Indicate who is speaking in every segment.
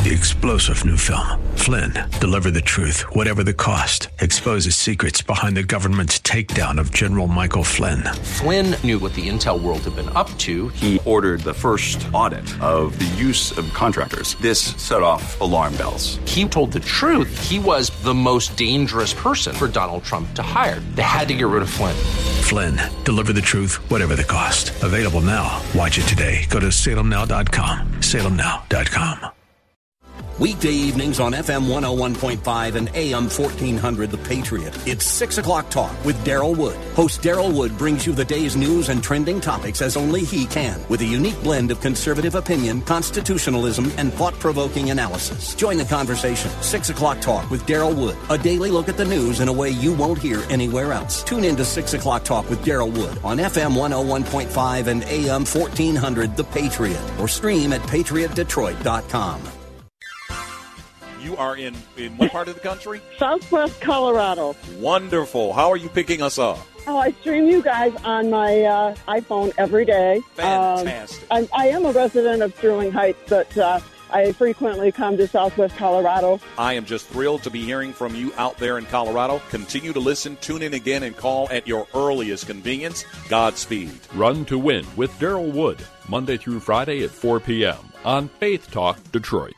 Speaker 1: The explosive new film, Flynn, deliver the truth, whatever the cost, exposes secrets behind the government's takedown of General Michael Flynn.
Speaker 2: Flynn knew what the intel world had been up to.
Speaker 3: He ordered the first audit of the use of contractors. This set off alarm bells.
Speaker 2: He told the truth. He was the most dangerous person for Donald Trump to hire. They had to get rid of Flynn.
Speaker 1: Flynn, deliver the truth, whatever the cost. Available now. Watch it today. Go to salemnow.com. salemnow.com.
Speaker 4: Weekday evenings on FM 101.5 and AM 1400 The Patriot. It's 6 o'clock talk with Daryl Wood. Host Daryl Wood brings you the day's news and trending topics as only he can, with a unique blend of conservative opinion, constitutionalism, and thought-provoking analysis. Join the conversation. 6 o'clock talk with Daryl Wood. A daily look at the news in a way you won't hear anywhere else. Tune in to 6 o'clock talk with Daryl Wood on FM 101.5 and AM 1400 The Patriot, or stream at patriotdetroit.com.
Speaker 5: You are in what part of the country?
Speaker 6: Southwest Colorado.
Speaker 5: Wonderful. How are you picking us up?
Speaker 6: Oh, I stream you guys on my iPhone every day.
Speaker 5: Fantastic.
Speaker 6: I am a resident of Sterling Heights, but I frequently come to Southwest Colorado.
Speaker 5: I am just thrilled to be hearing from you out there in Colorado. Continue to listen, tune in again, and call at your earliest convenience. Godspeed.
Speaker 7: Run to Win with Daryl Wood, Monday through Friday at 4 p.m. on Faith Talk Detroit.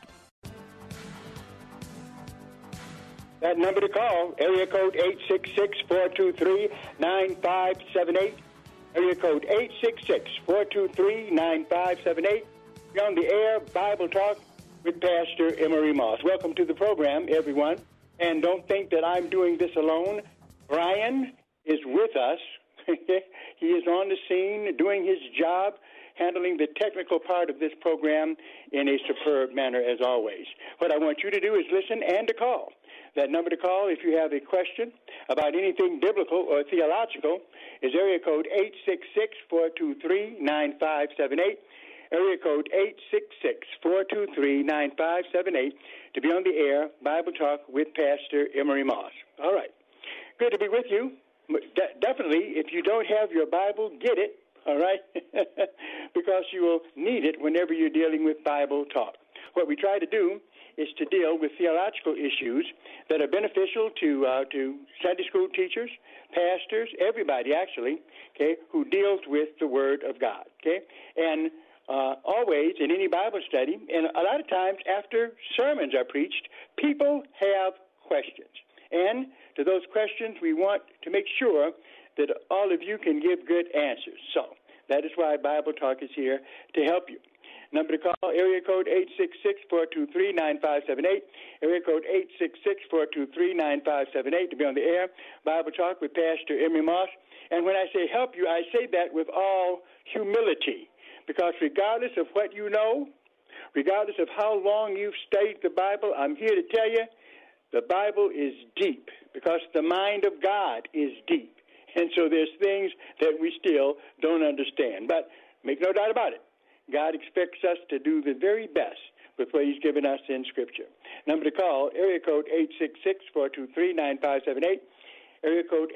Speaker 8: That number to call, area code 866-423-9578. Area code 866-423-9578. You're on the air, Bible Talk with Pastor Emery Moss. Welcome to the program, everyone. And don't think that I'm doing this alone. Brian is with us. He is on the scene doing his job, handling the technical part of this program in a superb manner as always. What I want you to do is listen and to call. That number to call if you have a question about anything biblical or theological is area code 866-423-9578. Area code 866-423-9578 to be on the air, Bible Talk with Pastor Emery Moss. All right. Good to be with you. Definitely, if you don't have your Bible, get it, all right? Because you will need it whenever you're dealing with Bible Talk. What we try to do is to deal with theological issues that are beneficial to Sunday school teachers, pastors, everybody actually, okay, who deals with the Word of God, okay? And always in any Bible study, and a lot of times after sermons are preached, people have questions. And to those questions, we want to make sure that all of you can give good answers. So that is why Bible Talk is here to help you. Number to call, area code 866-423-9578. Area code 866-423-9578 to be on the air. Bible Talk with Pastor Emery Moss. And when I say help you, I say that with all humility. Because regardless of what you know, regardless of how long you've studied the Bible, I'm here to tell you the Bible is deep because the mind of God is deep. And so there's things that we still don't understand. But make no doubt about it. God expects us to do the very best with what he's given us in Scripture. Number to call, area code 866-423-9578. Area code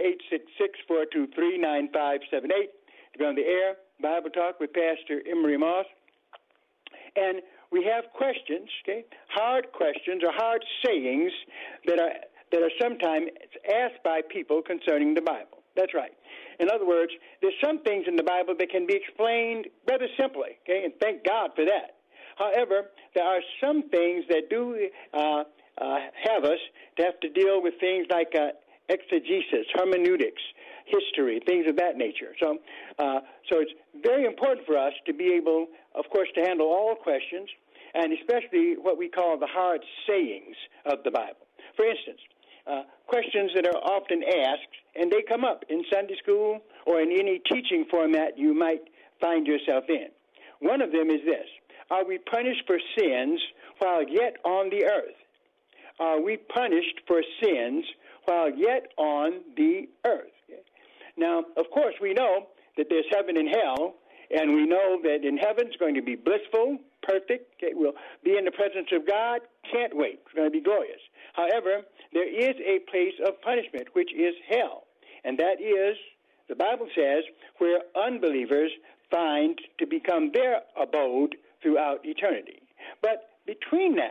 Speaker 8: 866-423-9578 to be on the air, Bible Talk with Pastor Emery Moss. And we have questions, okay, hard questions or hard sayings that are sometimes asked by people concerning the Bible. That's right. In other words, there's some things in the Bible that can be explained rather simply, okay, and thank God for that. However, there are some things that do have us to have to deal with things like exegesis, hermeneutics, history, things of that nature. So it's very important for us to be able, of course, to handle all questions, and especially what we call the hard sayings of the Bible. For instance, questions that are often asked, and they come up in Sunday school or in any teaching format you might find yourself in. One of them is this: are we punished for sins while yet on the earth? Are we punished for sins while yet on the earth? Now, of course, we know that there's heaven and hell, and we know that in heaven it's going to be blissful, perfect. Okay, we'll be in the presence of God. Can't wait. It's going to be glorious. However, there is a place of punishment, which is hell. And that is, the Bible says, where unbelievers find to become their abode throughout eternity. But between that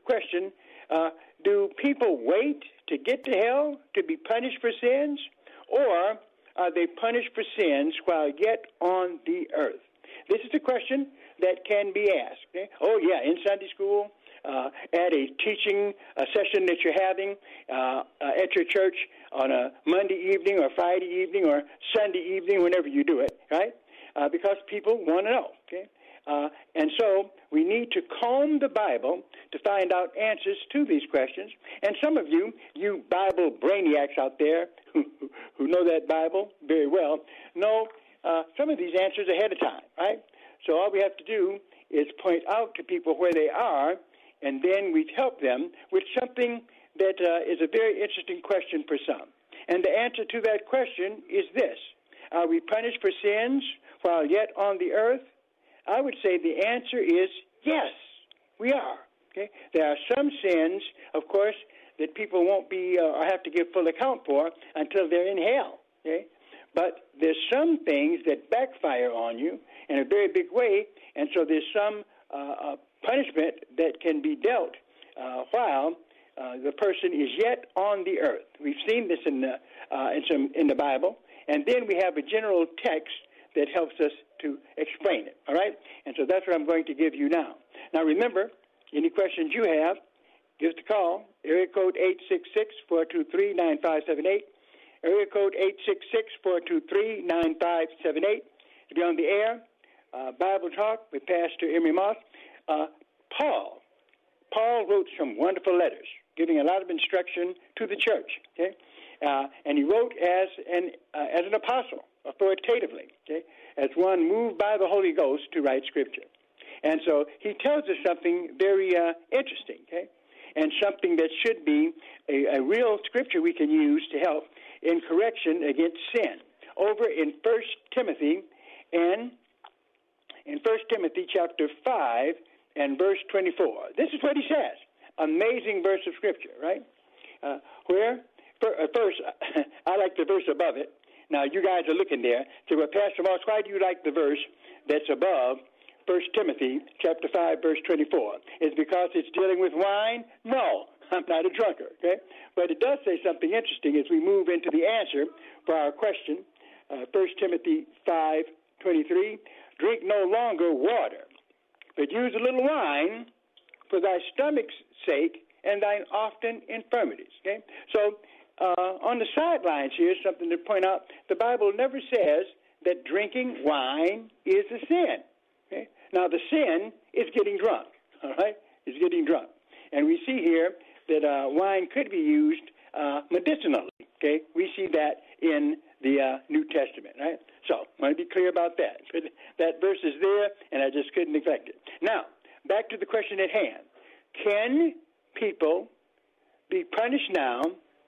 Speaker 8: the question, do people wait to get to hell to be punished for sins, or are they punished for sins while yet on the earth? This is a question that can be asked. Okay? Oh, yeah, in Sunday school, at a teaching session that you're having at your church on a Monday evening or Friday evening or Sunday evening, whenever you do it, right? Because people want to know, okay? And so we need to comb the Bible to find out answers to these questions. And some of you Bible brainiacs out there who know that Bible very well, know some of these answers ahead of time, right? So all we have to do is point out to people where they are, and then we help them with something that is a very interesting question for some. And the answer to that question is this: are we punished for sins while yet on the earth? I would say the answer is yes, we are. Okay? There are some sins, of course, that people won't be or have to give full account for until they're in hell. Okay? But there's some things that backfire on you in a very big way, and so there's some punishment that can be dealt while the person is yet on the earth. We've seen this in the Bible, and then we have a general text that helps us to explain it, all right? And so that's what I'm going to give you now. Now, remember, any questions you have, give us a call, area code 866-423-9578, area code 866-423-9578, to be on the air, Bible Talk with Pastor Emery Moss. Paul wrote some wonderful letters, giving a lot of instruction to the church, okay? And he wrote as an apostle, authoritatively, okay, as one moved by the Holy Ghost to write Scripture. And so he tells us something very interesting, okay, and something that should be a real Scripture we can use to help in correction against sin. Over in 1 Timothy, and in 1 Timothy chapter 5 and verse 24. This is what he says. Amazing verse of Scripture, right? First, I like the verse above it. Now, you guys are looking there. So, well, Pastor Moss, why do you like the verse that's above 1 Timothy chapter 5, verse 24? Is it because it's dealing with wine? No, I'm not a drunkard, okay? But it does say something interesting as we move into the answer for our question. 1 Timothy 5:23, drink no longer water, but use a little wine for thy stomach's sake and thine often infirmities, okay? So, on the sidelines here, something to point out, the Bible never says that drinking wine is a sin. Okay? Now, the sin is getting drunk, all right? It's getting drunk. And we see here that wine could be used medicinally, okay? We see that in the New Testament, right? So, I want to be clear about that. That verse is there, and I just couldn't neglect it. Now, back to the question at hand. Can people be punished now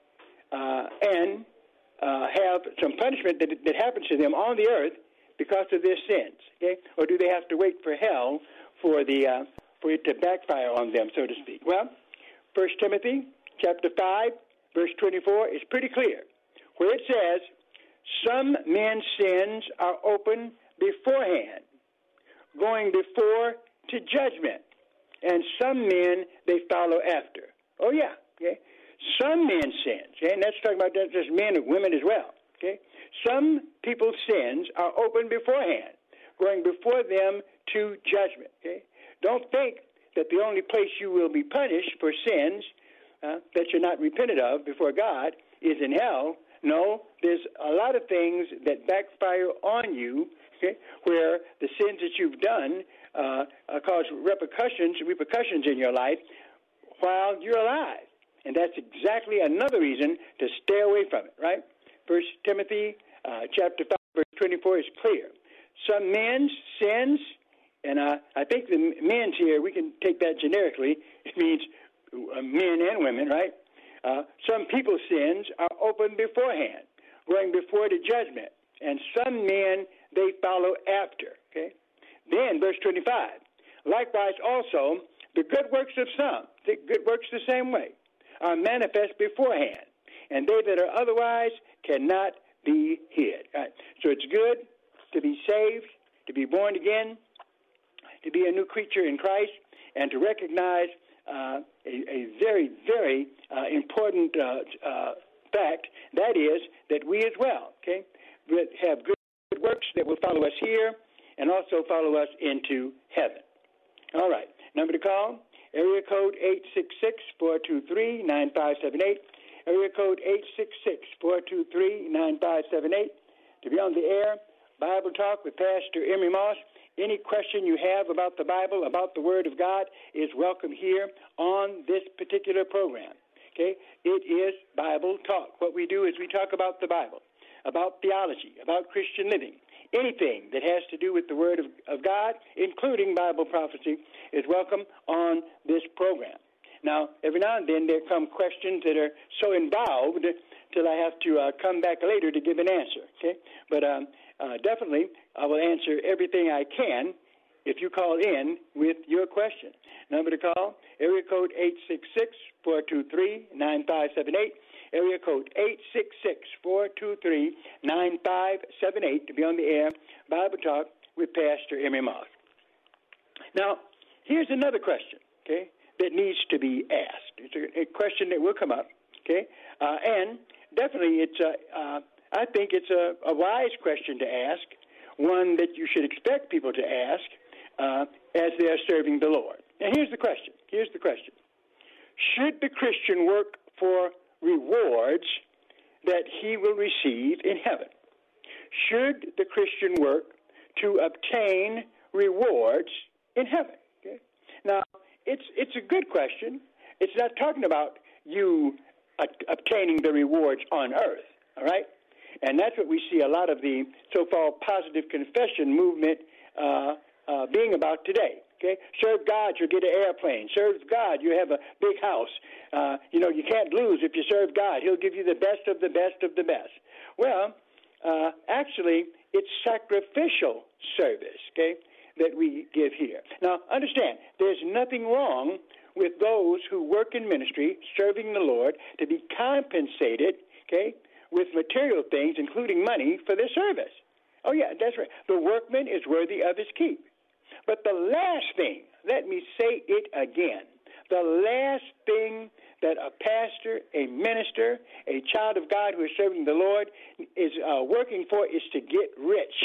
Speaker 8: and have some punishment that happens to them on the earth because of their sins, okay? Or do they have to wait for hell for it to backfire on them, so to speak? Well, 1 Timothy chapter 5, verse 24 is pretty clear, where it says, some men's sins are open beforehand, going before to judgment, and some men they follow after. Oh, yeah, okay? Some men's sins, okay? And that's talking about just men and women as well, okay? Some people's sins are open beforehand, going before them to judgment, okay? Don't think that the only place you will be punished for sins that you're not repentant of before God is in hell. No, there's a lot of things that backfire on you, okay, where the sins that you've done cause repercussions in your life while you're alive. And that's exactly another reason to stay away from it, right? 1 Timothy chapter 5, verse 24 is clear. Some men's sins, and I think the men's here, we can take that generically. It means men and women, right? Some people's sins are open beforehand, going before the judgment. And some men, they follow after, okay? Then, verse 25, likewise also, the good works of some, the good works the same way, are manifest beforehand, and they that are otherwise cannot be hid. Right? So it's good to be saved, to be born again, to be a new creature in Christ, and to recognize a very, very important fact. That is that we as well, okay, have good works that will follow us here and also follow us into heaven. All right. Number to call, area code 866-423-9578. Area code 866-423-9578. To be on the air, Bible Talk with Pastor Emery Moss. Any question you have about the Bible, about the Word of God, is welcome here on this particular program. Okay? It is Bible Talk. What we do is we talk about the Bible, about theology, about Christian living. Anything that has to do with the Word of God, including Bible prophecy, is welcome on this program. Now, every now and then there come questions that are so involved till I have to come back later to give an answer, okay? But definitely I will answer everything I can if you call in with your question. Number to call, area code 866-423-9578. Area code 866-423-9578 to be on the air, Bible Talk with Pastor Emery Moss. Now, here's another question, okay, that needs to be asked. It's a question that will come up, okay, and definitely it's I think it's a wise question to ask, one that you should expect people to ask as they are serving the Lord. And here's the question. Should the Christian work for rewards that he will receive in heaven? Should the Christian work to obtain rewards in heaven? Okay? Now, it's a good question. It's not talking about you obtaining the rewards on earth, all right? And that's what we see a lot of the so-called positive confession movement being about today. Okay, serve God, you'll get an airplane. Serve God, you have a big house. You can't lose if you serve God. He'll give you the best of the best of the best. Well, actually, it's sacrificial service, okay, that we give here. Now, understand, there's nothing wrong with those who work in ministry, serving the Lord, to be compensated, okay, with material things, including money, for their service. Oh, yeah, that's right. The workman is worthy of his keep. But the last thing, let me say it again, the last thing that a pastor, a minister, a child of God who is serving the Lord is working for is to get rich.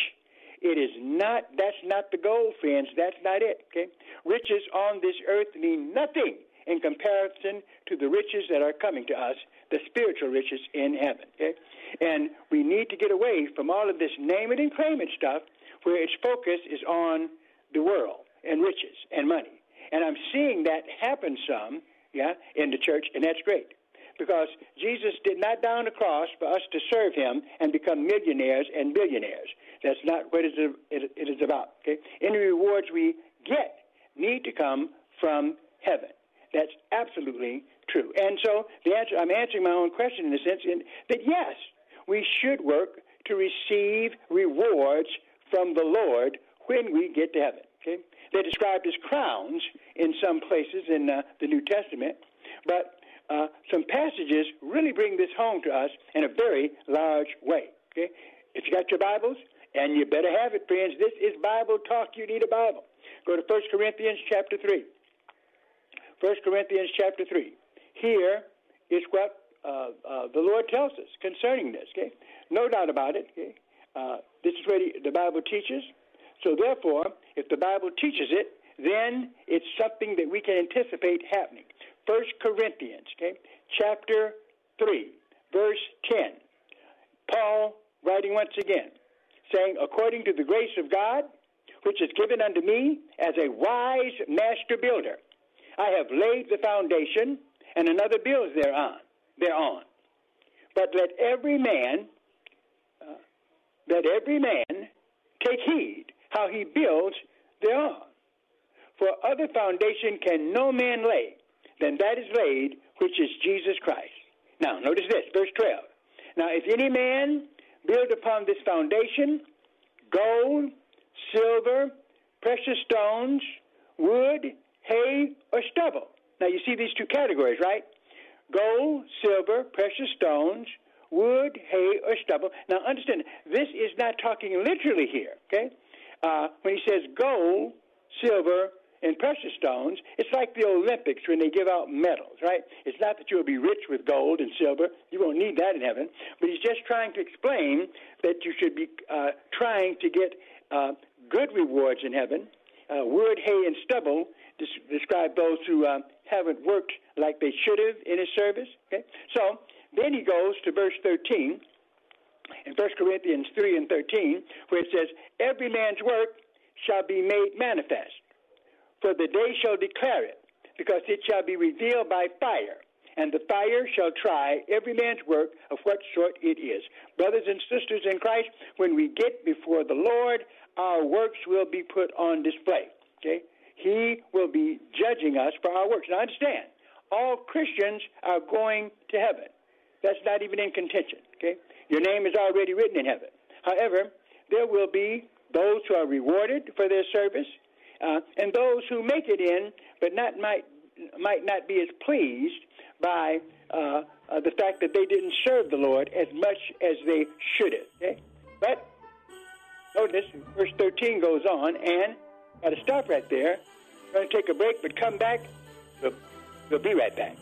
Speaker 8: That's not the goal, friends. That's not it, okay? Riches on this earth mean nothing in comparison to the riches that are coming to us, the spiritual riches in heaven, okay? And we need to get away from all of this name it and claim it stuff where its focus is on the world and riches and money. And I'm seeing that happen some, in the church, and that's great. Because Jesus did not die on the cross for us to serve him and become millionaires and billionaires. That's not what it is about, okay? Any rewards we get need to come from heaven. That's absolutely true. And so I'm answering my own question in the sense that, yes, we should work to receive rewards from the Lord when we get to heaven. Okay? They're described as crowns in some places in the New Testament, but some passages really bring this home to us in a very large way. Okay? If you got your Bibles, and you better have it, friends, this is Bible Talk. You need a Bible. Go to 1 Corinthians chapter 3. 1 Corinthians chapter 3. Here is what the Lord tells us concerning this. Okay? No doubt about it. Okay? This is what the Bible teaches. So therefore, if the Bible teaches it, then it's something that we can anticipate happening. 1 Corinthians, okay, chapter 3, verse 10. Paul writing once again, saying, according to the grace of God, which is given unto me as a wise master builder, I have laid the foundation, and another builds thereon. But let every man take heed how he builds thereon. For other foundation can no man lay than that is laid, which is Jesus Christ. Now, notice this, verse 12. Now, if any man build upon this foundation gold, silver, precious stones, wood, hay, or stubble. Now, you see these two categories, right? Gold, silver, precious stones, wood, hay, or stubble. Now, understand, this is not talking literally here, okay? When he says gold, silver, in precious stones, it's like the Olympics when they give out medals, right? It's not that you'll be rich with gold and silver. You won't need that in heaven. But he's just trying to explain that you should be trying to get good rewards in heaven. Wood, hay, and stubble describe those who haven't worked like they should have in his service. Okay? So then he goes to verse 13 in 1 Corinthians 3 and 13, where it says, every man's work shall be made manifest, for the day shall declare it, because it shall be revealed by fire, and the fire shall try every man's work of what sort it is. Brothers and sisters in Christ, when we get before the Lord, our works will be put on display. Okay? He will be judging us for our works. Now understand, all Christians are going to heaven. That's not even in contention. Okay? Your name is already written in heaven. However, there will be those who are rewarded for their service, and those who make it in, but might not be as pleased by the fact that they didn't serve the Lord as much as they should have. Okay? But notice, verse 13 goes on, and got to stop right there. We're going to take a break, but come back. We'll be right back.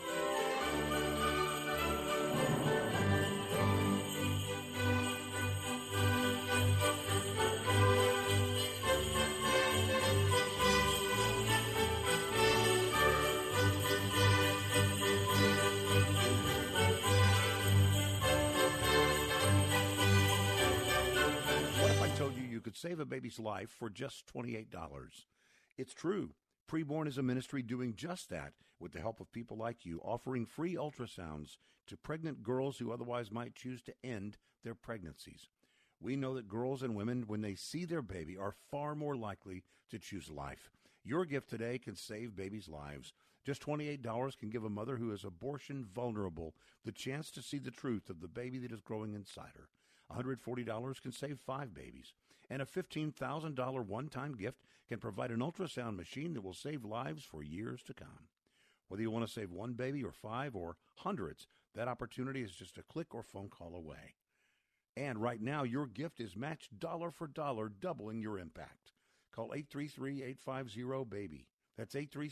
Speaker 9: You could save a baby's life for just $28. It's true. Preborn is a ministry doing just that with the help of people like you, offering free ultrasounds to pregnant girls who otherwise might choose to end their pregnancies. We know that girls and women, when they see their baby, are far more likely to choose life. Your gift today can save babies' lives. Just $28 can give a mother who is abortion vulnerable the chance to see the truth of the baby that is growing inside her. $140 can save 5 babies. And a $15,000 one-time gift can provide an ultrasound machine that will save lives for years to come. Whether you want to save 1 baby or 5 or hundreds, that opportunity is just a click or phone call away. And right now, your gift is matched dollar for dollar, doubling your impact. Call 833-850-BABY. That's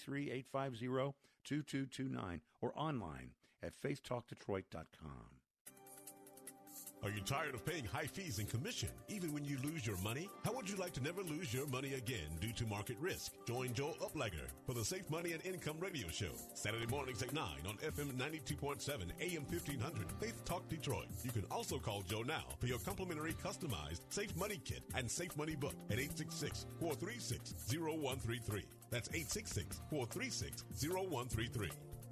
Speaker 9: 833-850-2229 or online at faithtalkdetroit.com.
Speaker 10: Are you tired of paying high fees and commission, even when you lose your money? How would you like to never lose your money again due to market risk? Join Joe Uplegger for the Safe Money and Income Radio Show, Saturday mornings at 9 on FM 92.7, AM 1500, Faith Talk Detroit. You can also call Joe now for your complimentary customized Safe Money Kit and Safe Money Book at 866-436-0133. That's 866-436-0133.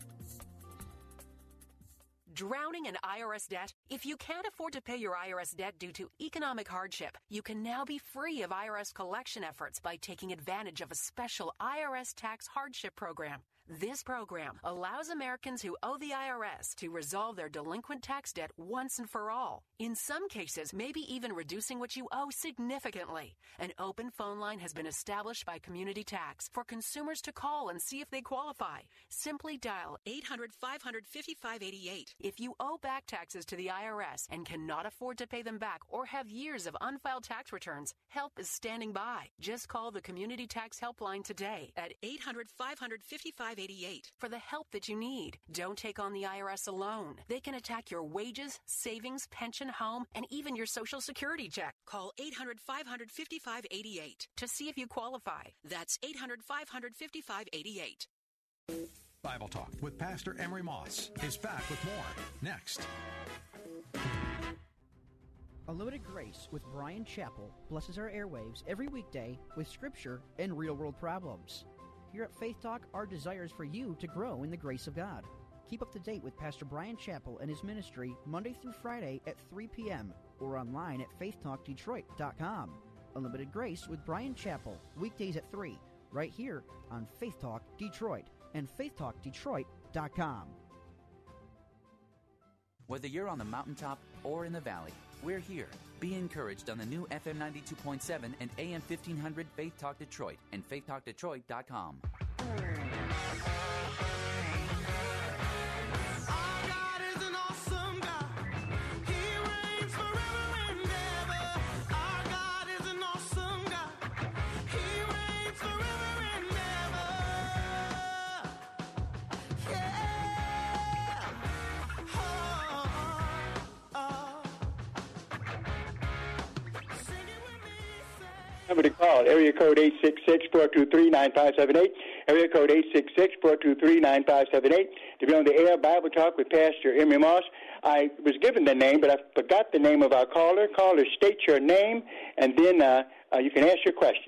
Speaker 11: Drowning in IRS debt? If you can't afford to pay your IRS debt due to economic hardship, you can now be free of IRS collection efforts by taking advantage of a special IRS tax hardship program. This program allows Americans who owe the IRS to resolve their delinquent tax debt once and for all. In some cases, maybe even reducing what you owe significantly. An open phone line has been established by Community Tax for consumers to call and see if they qualify. Simply dial 800-500-5588. If you owe back taxes to the IRS and cannot afford to pay them back or have years of unfiled tax returns, help is standing by. Just call the Community Tax Helpline today at 800-500-5588 for the help that you need. Don't take on the IRS alone. They can attack your wages, savings, pension, home, and even your Social Security check. Call 800-500-5588 to see if you qualify. That's 800-500-5588.
Speaker 12: Bible Talk with Pastor Emery Moss is back with more next.
Speaker 13: Unlimited Grace with Brian Chappell blesses our airwaves every weekday with scripture and real-world problems. Here at Faith Talk, our desire is for you to grow in the grace of God. Keep up to date with Pastor Brian Chappell and his ministry Monday through Friday at 3 p.m. or online at faithtalkdetroit.com. Unlimited Grace with Brian Chappell, weekdays at 3, right here on Faith Talk Detroit and faithtalkdetroit.com.
Speaker 14: Whether you're on the mountaintop or in the valley, we're here. Be encouraged on the new FM 92.7 and AM 1500 Faith Talk Detroit and faithtalkdetroit.com.
Speaker 8: Number to call, area code 866-423-9578, area code 866-423-9578. To be on the air, Bible Talk with Pastor Emery Moss. I was given the name, but I forgot the name of our caller. Caller, state your name, and then you can ask your question.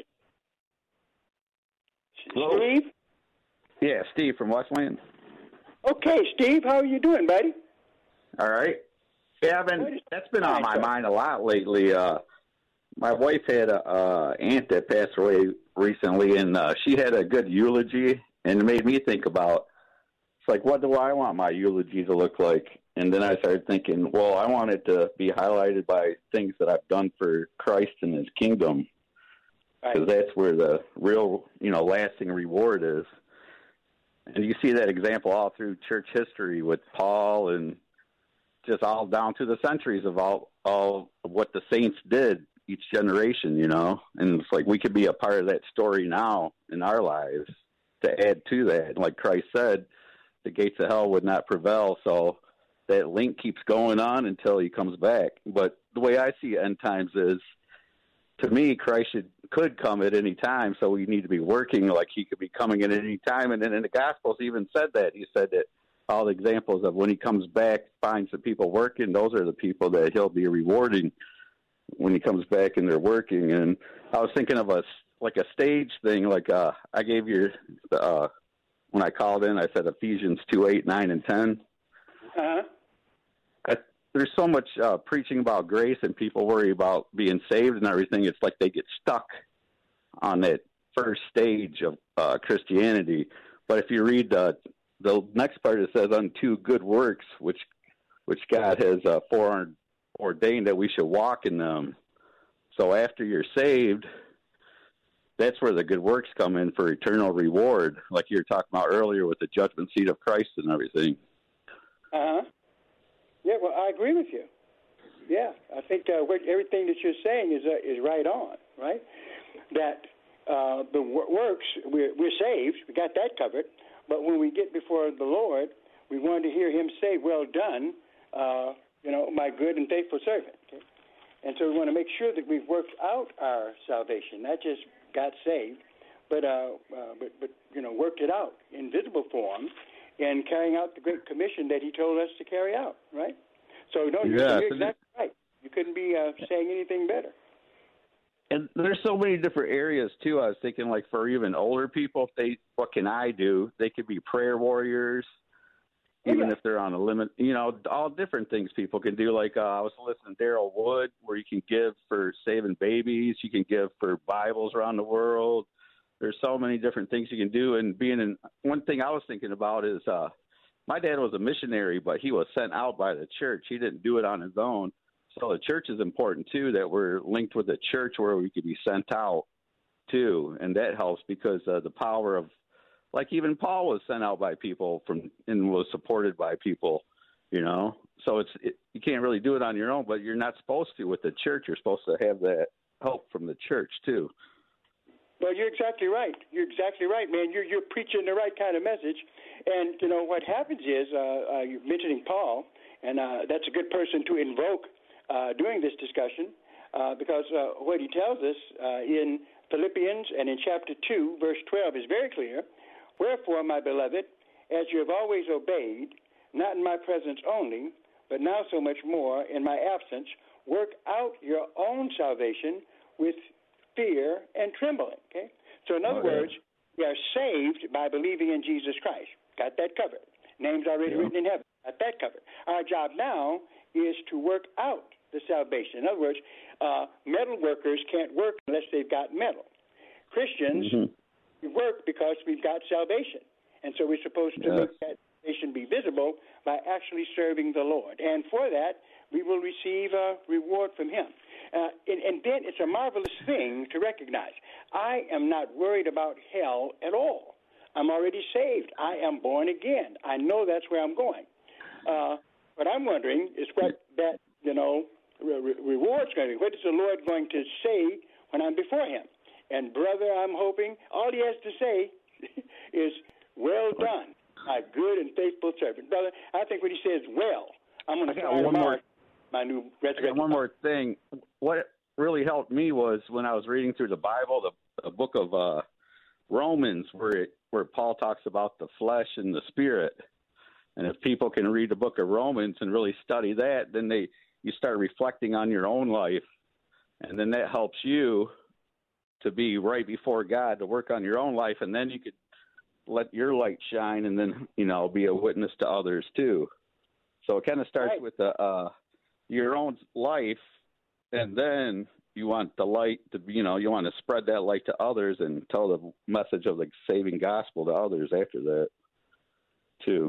Speaker 15: Hello?
Speaker 8: Steve?
Speaker 15: Yeah, Steve from Westland.
Speaker 8: Okay, Steve, how are you doing, buddy?
Speaker 15: All right. Yeah, that's been on my mind a lot lately. My wife had a aunt that passed away recently, and she had a good eulogy, and it made me think about, it's like, what do I want my eulogy to look like? And then I started thinking, well, I want it to be highlighted by things that I've done for Christ and his kingdom, because that's where the real, lasting reward is. And you see that example all through church history with Paul and just all down through the centuries of all of what the saints did each generation, and it's like we could be a part of that story now in our lives to add to that. And like Christ said, the gates of hell would not prevail. So that link keeps going on until he comes back. But the way I see end times is, to me, Christ could come at any time. So we need to be working like he could be coming at any time. And then in the Gospels, he even said that. He said that all the examples of when he comes back, finds the people working, those are the people that he'll be rewarding when he comes back and they're working. And I was thinking of a stage thing, like I gave you when I called in, I said Ephesians 2:8, 9, and 10. There's so much preaching about grace, and people worry about being saved and everything. It's like they get stuck on that first stage of Christianity. But if you read the next part, it says, unto good works, which God has foreordained that we should walk in them. So after you're saved, that's where the good works come in for eternal reward, like you were talking about earlier with the judgment seat of Christ and everything.
Speaker 8: Yeah, well, I agree with you. Yeah, I think everything that you're saying is right on, right? That the works, we're saved, we got that covered, but when we get before the Lord, we want to hear him say, well done, my good and faithful servant. Okay? And so we want to make sure that we've worked out our salvation, not just got saved, but worked it out in visible form in carrying out the Great Commission that he told us to carry out, right? So, you're exactly right. You couldn't be saying anything better.
Speaker 15: And there's so many different areas, too. I was thinking, like, for even older people, what can I do? They could be prayer warriors, even if they're on a limit. All different things people can do. Like, I was listening to Daryl Wood, where you can give for saving babies. You can give for Bibles around the world. There's so many different things you can do. And one thing I was thinking about is my dad was a missionary, but he was sent out by the church. He didn't do it on his own. So the church is important, too, that we're linked with the church where we could be sent out, too. And that helps because the power of, like even Paul was sent out by people and was supported by people, So you can't really do it on your own, but you're not supposed to with the church. You're supposed to have that help from the church, too.
Speaker 8: Well, you're exactly right. You're exactly right, man. You're preaching the right kind of message. And, what happens is, you're mentioning Paul, and that's a good person to invoke during this discussion because what he tells us in Philippians and in chapter 2, verse 12 is very clear. Wherefore, my beloved, as you have always obeyed, not in my presence only, but now so much more in my absence, work out your own salvation with fear and trembling. Okay? So in other words, we are saved by believing in Jesus Christ. Got that covered. Names already written in heaven. Got that covered. Our job now is to work out the salvation. In other words, metal workers can't work unless they've got metal. Christians we work because we've got salvation. And so we're supposed to make that salvation be visible by actually serving the Lord. And for that, we will receive a reward from him. And then it's a marvelous thing to recognize. I am not worried about hell at all. I'm already saved. I am born again. I know that's where I'm going. What I'm wondering is what that, reward's going to be. What is the Lord going to say when I'm before him? And, brother, I'm hoping all he has to say is, well done, my good and faithful servant. Brother, I think when he says, well, I'm going to start my new resurrection.
Speaker 15: One more thing. What really helped me was when I was reading through the Bible, the book of Romans, where Paul talks about the flesh and the spirit. And if people can read the book of Romans and really study that, then you start reflecting on your own life, and then that helps you to be right before God, to work on your own life, and then you could let your light shine, and then be a witness to others too. So it kind of starts with your own life, and then you want the light to be, you want to spread that light to others and tell the message of the saving gospel to others after that too.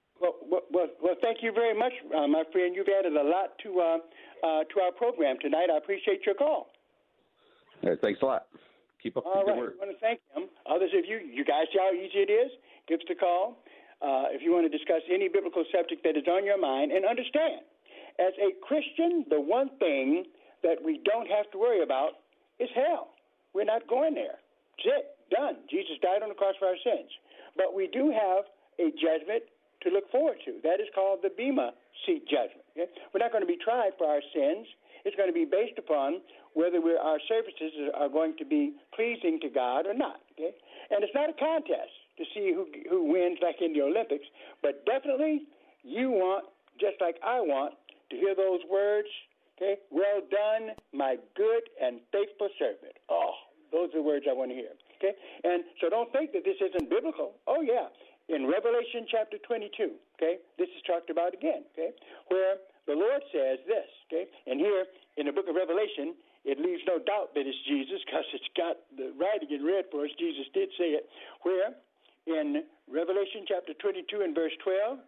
Speaker 8: Well, thank you very much, my friend. You've added a lot to our program tonight. I appreciate your call.
Speaker 15: All right, thanks a lot. Keep up the good work.
Speaker 8: I want to thank him. Others of you guys see how easy it is. Give us a call if you want to discuss any biblical subject that is on your mind. And understand, as a Christian, the one thing that we don't have to worry about is hell. We're not going there. That's it. Done. Jesus died on the cross for our sins. But we do have a judgment to look forward to. That is called the Bema Seat judgment. Okay? We're not going to be tried for our sins. It's going to be based upon whether our services are going to be pleasing to God or not. Okay? And it's not a contest to see who wins like in the Olympics, but definitely you want, just like I want, to hear those words, okay? Well done, my good and faithful servant. Oh, those are the words I want to hear. Okay? And so don't think that this isn't biblical. Oh, yeah. In Revelation chapter 22, okay, this is talked about again, okay, where the Lord says this, okay, and here in the book of Revelation, it leaves no doubt that it's Jesus because it's got the writing in red for us. Jesus did say it, where in Revelation chapter 22 and verse 12,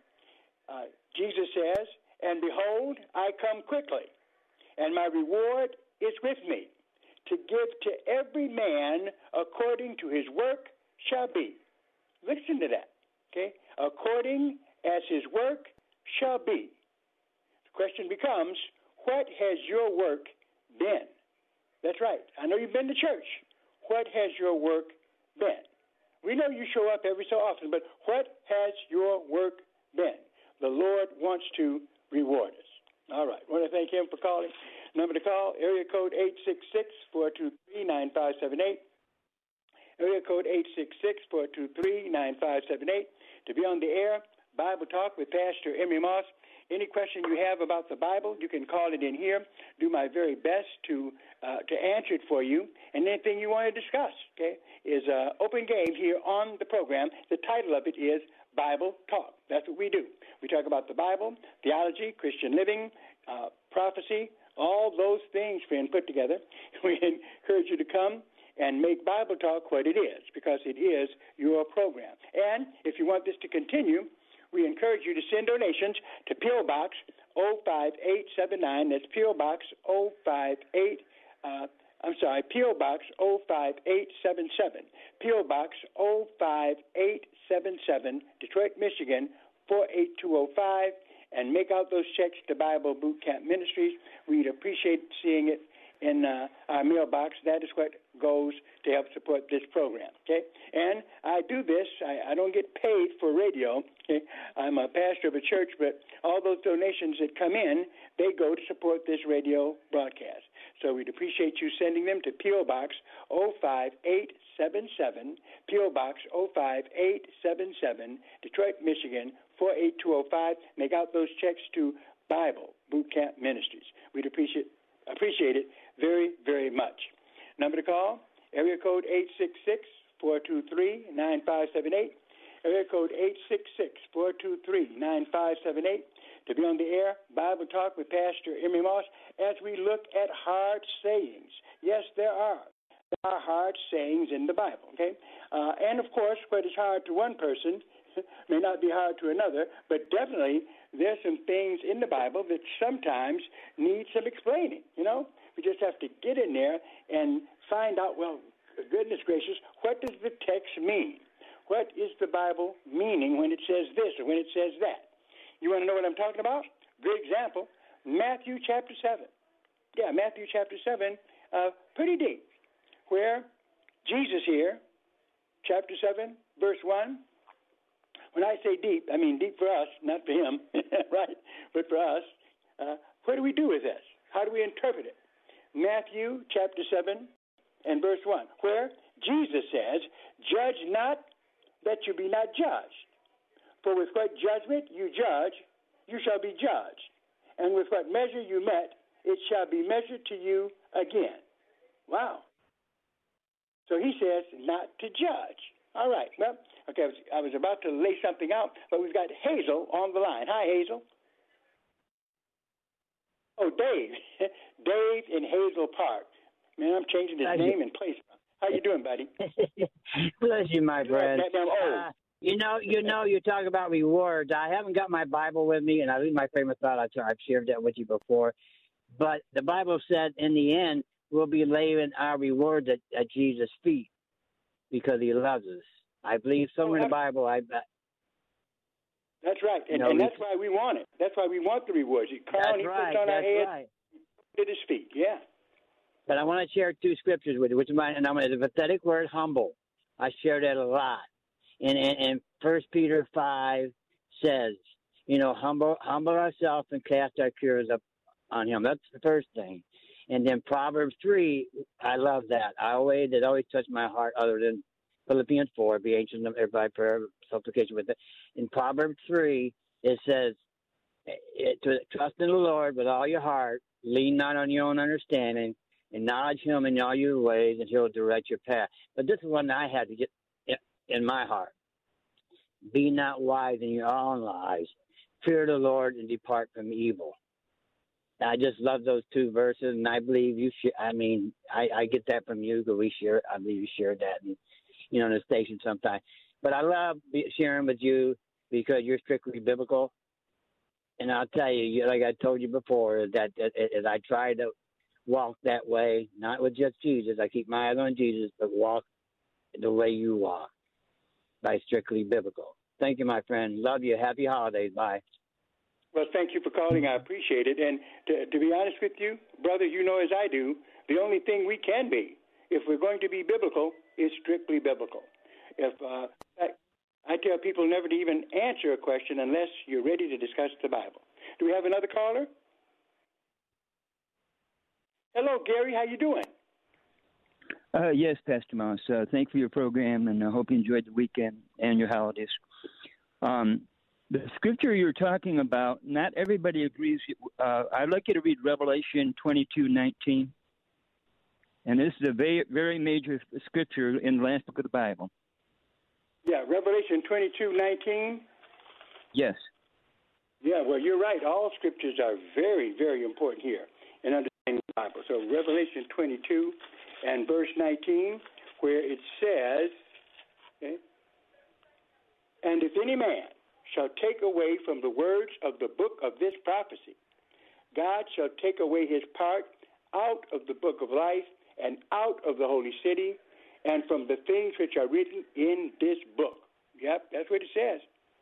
Speaker 8: Jesus says, and behold, I come quickly, and my reward is with me, to give to every man according to his work shall be. Listen to that. Okay, according as his work shall be. The question becomes, what has your work been? That's right. I know you've been to church. What has your work been? We know you show up every so often, but what has your work been? The Lord wants to reward us. All right. I want to thank him for calling. Number to call, area code 866-423-9578. Area code 866-423-9578. To be on the air, Bible Talk with Pastor Emery Moss. Any question you have about the Bible, you can call it in here. Do my very best to answer it for you. And anything you want to discuss, okay, is open game here on the program. The title of it is Bible Talk. That's what we do. We talk about the Bible, theology, Christian living, prophecy, all those things, friend, put together. We encourage you to come and make Bible Talk what it is, because it is your program. And if you want this to continue, we encourage you to send donations to P.O. Box 05879. That's P.O. Box P.O. Box 05877. P.O. Box 05877, Detroit, Michigan 48205. And make out those checks to Bible Boot Camp Ministries. We'd appreciate seeing it in our mailbox. That is what goes to help support this program, okay? And I do this. I don't get paid for radio. Okay? I'm a pastor of a church, but all those donations that come in, they go to support this radio broadcast. So we'd appreciate you sending them to P.O. Box 05877, P.O. Box 05877, Detroit, Michigan 48205. Make out those checks to Bible Boot Camp Ministries. We'd appreciate it very, very much. Number to call, area code 866-423-9578. Area code 866-423-9578. To be on the air, Bible Talk with Pastor Emery Moss, as we look at hard sayings. Yes, there are. There are hard sayings in the Bible, okay? And, of course, what is hard to one person may not be hard to another, but definitely there's some things in the Bible that sometimes need some explaining, you know? We just have to get in there and find out, well, goodness gracious, what does the text mean? What is the Bible meaning when it says this or when it says that? You want to know what I'm talking about? Good example, Matthew chapter 7. Yeah, Matthew chapter 7, pretty deep, where Jesus here, chapter 7, verse 1, when I say deep, I mean deep for us, not for him, right? But for us, what do we do with this? How do we interpret it? Matthew chapter 7 and verse 1, where Jesus says, "Judge not, that you be not judged. For with what judgment you judge, you shall be judged. And with what measure you met, it shall be measured to you again." Wow. So he says not to judge. All right. Well, okay, I was about to lay something out, but we've got Hazel on the line. Hi, Hazel. Oh, Dave. Dave in Hazel Park. Man, I'm changing his name and place. How you doing, buddy?
Speaker 16: Bless you, my friend.
Speaker 8: Oh.
Speaker 16: You talk about rewards. I haven't got my Bible with me, and I think my famous thought, I've shared that with you before. But the Bible said in the end, we'll be laying our rewards at Jesus' feet because he loves us. I believe somewhere in the Bible, I bet.
Speaker 8: That's right. And that's why we want it. That's why we want the rewards. He puts on our head, at his feet. Yeah.
Speaker 16: But I want to share two scriptures with you, which is the pathetic word humble. I share that a lot. And 1 Peter 5 says, humble ourselves and cast our cares up on him. That's the first thing. And then Proverbs 3, I love that. It always touched my heart other than Philippians 4, be anxious by prayer, supplication with it. In Proverbs 3, it says, to trust in the Lord with all your heart, lean not on your own understanding, acknowledge him in all your ways, and he'll direct your path. But this is one I had to get in my heart. Be not wise in your own lives. Fear the Lord and depart from evil. I just love those two verses, and I believe you should. I get that from you because I believe you shared that, in the station sometime. But I love sharing with you because you're strictly biblical. And I'll tell you, like I told you before, that as I try to walk that way, not with just Jesus, I keep my eyes on Jesus, but walk the way you walk by strictly biblical. Thank you, my friend. Love you. Happy holidays. Bye.
Speaker 8: Well, thank you for calling. I appreciate it. And to be honest with you, brother, you know as I do, the only thing we can be, if we're going to be biblical, is strictly biblical. I tell people never to even answer a question unless you're ready to discuss the Bible. Do we have another caller? Hello, Gary. How you doing?
Speaker 17: Yes, Pastor Moss. Thank you for your program, and I hope you enjoyed the weekend and your holidays. The scripture you're talking about, not everybody agrees. I'd like you to read Revelation 22:19. And this is a very, very major scripture in the last book of the Bible.
Speaker 8: Yeah, Revelation 22:19.
Speaker 17: Yes.
Speaker 8: Yeah, well, you're right. All scriptures are very, very important here in understanding the Bible. So Revelation 22 and verse 19, where it says, okay, "And if any man shall take away from the words of the book of this prophecy, God shall take away his part out of the book of life and out of the holy city and from the things which are written in this book." Yep, that's what it says.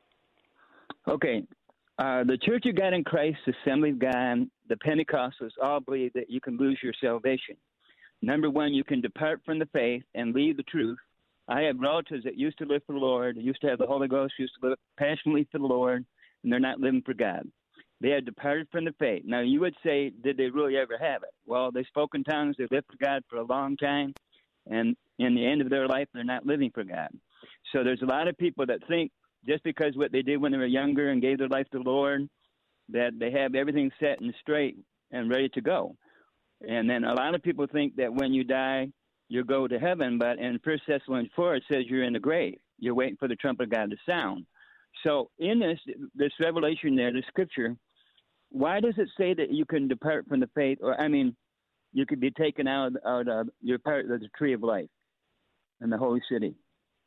Speaker 17: Okay. The Church of God in Christ, the Assembly of God, the Pentecostals all believe that you can lose your salvation. Number one, you can depart from the faith and leave the truth. I have relatives that used to live for the Lord, used to have the Holy Ghost, used to live passionately for the Lord, and they're not living for God. They had departed from the faith. Now, you would say, did they really ever have it? Well, they spoke in tongues, they lived for God for a long time, and in the end of their life, they're not living for God. So there's a lot of people that think just because what they did when they were younger and gave their life to the Lord, that they have everything set and straight and ready to go. And then a lot of people think that when you die, you go to heaven, but in 1 Thessalonians 4, it says you're in the grave. You're waiting for the trumpet of God to sound. So in this revelation there, the scripture, why does it say that you can depart from the faith, or, you could be taken out of your part of the tree of life in the holy city?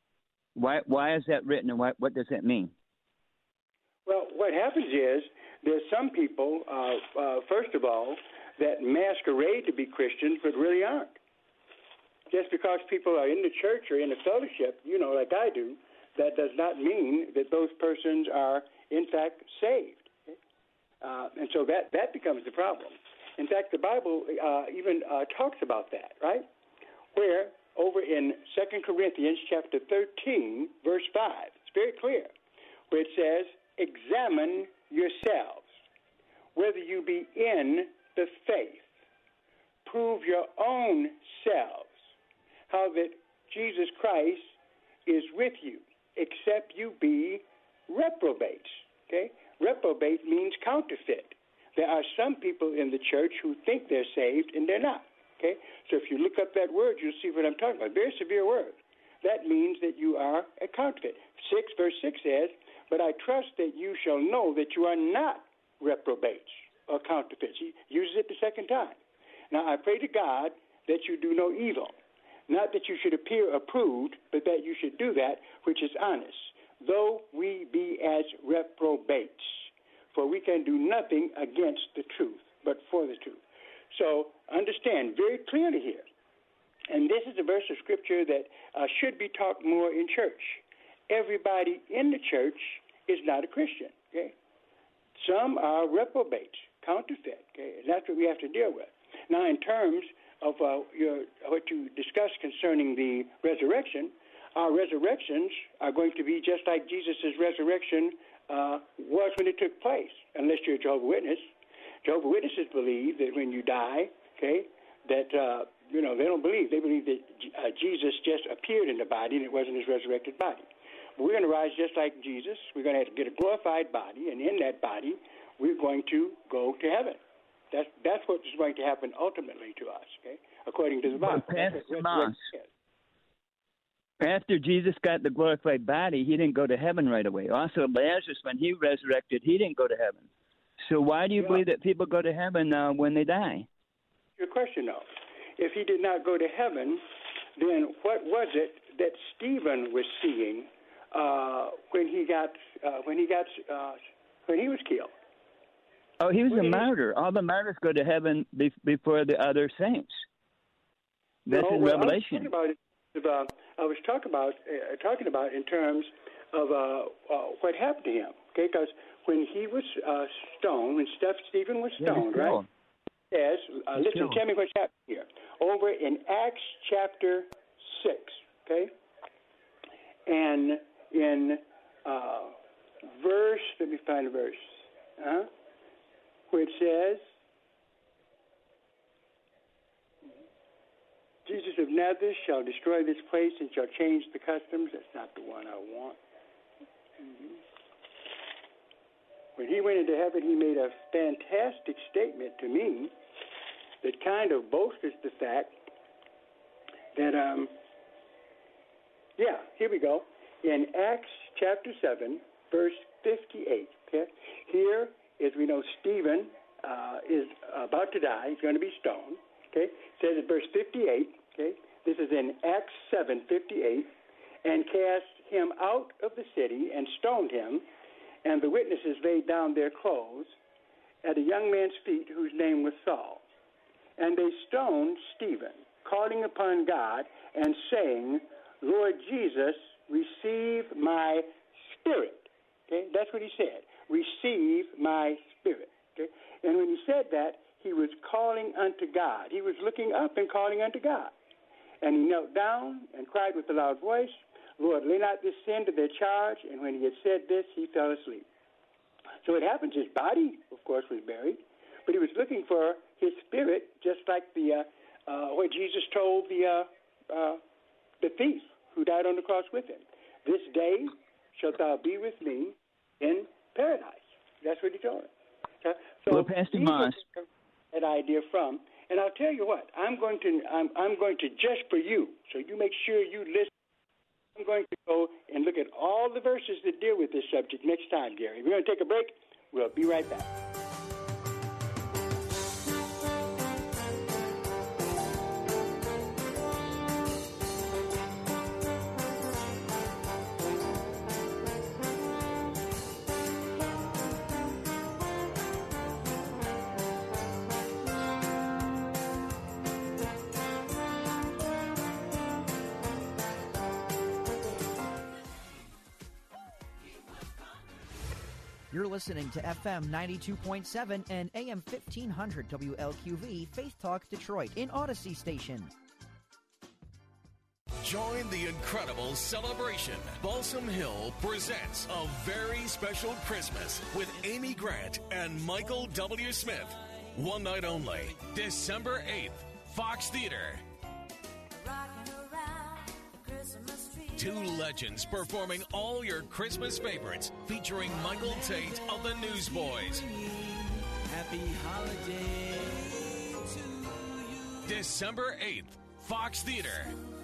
Speaker 17: Why is that written, and what does that mean?
Speaker 8: Well, what happens is there's some people, first of all, that masquerade to be Christians but really aren't. Just because people are in the church or in a fellowship, like I do, that does not mean that those persons are, in fact, saved. And so that becomes the problem. In fact, the Bible even talks about that, right? Where over in 2 Corinthians chapter 13, verse 5, it's very clear, where it says, "Examine yourselves, whether you be in the faith. prove your own selves how that Jesus Christ is with you, except you be reprobates. Okay? Reprobate means counterfeit. There are some people in the church who think they're saved and they're not. Okay? So if you look up that word, you'll see what I'm talking about. Very severe word. That means that you are a counterfeit. Verse 6 says, but I trust that you shall know that you are not reprobates or counterfeits. He uses it the second time. Now, I pray to God that you do no evil. Not that you should appear approved, but that you should do that which is honest, though we be as reprobates. For we can do nothing against the truth, but for the truth. So understand very clearly here, and this is a verse of Scripture that should be taught more in church. Everybody in the church is not a Christian. Okay? Some are reprobates, counterfeit. Okay? And that's what we have to deal with. Now, in terms of what you discussed concerning the resurrection, our resurrections are going to be just like Jesus' resurrection was when it took place, unless you're a Jehovah's Witness. Jehovah's Witnesses believe that when you die, okay, that, they don't believe. They believe that Jesus just appeared in the body and it wasn't his resurrected body. But we're going to rise just like Jesus. We're going to have to get a glorified body, and in that body, we're going to go to heaven. That's what is going to happen ultimately to us, okay, according to the Bible.
Speaker 17: After Jesus got the glorified body, he didn't go to heaven right away. Also, Lazarus, when he resurrected, he didn't go to heaven. So why do you believe that people go to heaven when they die?
Speaker 8: Your question, though. If he did not go to heaven, then what was it that Stephen was seeing when he was killed?
Speaker 17: Oh, he was a martyr. All the martyrs go to heaven before the other saints. That's in Revelation.
Speaker 8: I was talking about in terms of what happened to him. Okay, because when he was stoned, when Stephen was stoned, right? Yes. Listen, tell me what's happening here. Over in Acts chapter 6, okay, and in verse, let me find a verse, where it says, Jesus of Nazareth shall destroy this place and shall change the customs. That's not the one I want. When he went into heaven, he made a fantastic statement to me that kind of bolsters the fact that, here we go. In Acts chapter 7, verse 58, okay? Here, as we know, Stephen is about to die. He's going to be stoned, okay? It says in verse 58, okay? This is in Acts 7:58, and cast him out of the city and stoned him, and the witnesses laid down their clothes at a young man's feet whose name was Saul. And they stoned Stephen, calling upon God and saying, Lord Jesus, receive my spirit. Okay, that's what he said. Receive my spirit. Okay, and when he said that, he was calling unto God. He was looking up and calling unto God. And he knelt down and cried with a loud voice, Lord, lay not this sin to their charge. And when he had said this, he fell asleep. So it happens, his body, of course, was buried, but he was looking for his spirit, just like what Jesus told the thief who died on the cross with him. This day shalt thou be with me in paradise. That's what he told him. So
Speaker 17: Pastor Moss,
Speaker 8: that idea from, and I'll tell you what, I'm going to just for you, so you make sure you listen. I'm going to go and look at all the verses that deal with this subject next time, Gary. We're going to take a break. We'll be right back.
Speaker 13: You're listening to FM 92.7 and AM 1500 WLQV Faith Talk Detroit in Odyssey Station.
Speaker 18: Join the incredible celebration. Balsam Hill presents a very special Christmas with Amy Grant and Michael W. Smith. One night only, December 8th. Fox Theater. Two legends performing all your Christmas favorites, featuring Michael Tate of the Newsboys.
Speaker 19: Happy holiday to you.
Speaker 18: December 8th, Fox Theater.